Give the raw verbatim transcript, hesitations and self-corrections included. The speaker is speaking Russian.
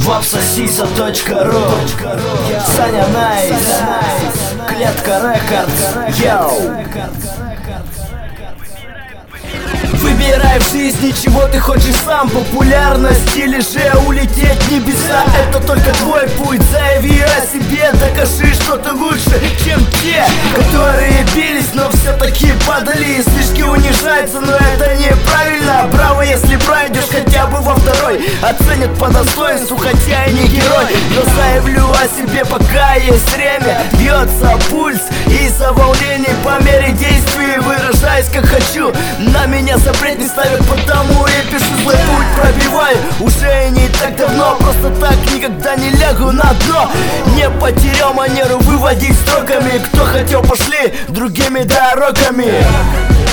вапсосиса точка ру, Саня Найс, Клетка Рекордс, йоу. Выбирай в жизни, чего ты хочешь сам, популярность или же улететь в небеса. Это только твой путь, заяви о себе, докажи, что ты лучше, чем те, которые бились, но все-таки падали и слишком унижаются. Но это неправильно, браво, если пройдешь хотя бы во второй, оценят по достоинству, хотя и не герой. Но заявлю о себе, пока есть время, бьется пульс из-за волнений, по мере действий выражаюсь как хочу. На меня запрет не ставят, потому и пишу свой путь, пробиваю уже не так давно. Просто так никогда не лягу на дно, не потерял манеру выводить строками. Кто хотел, пошли другими дорогами.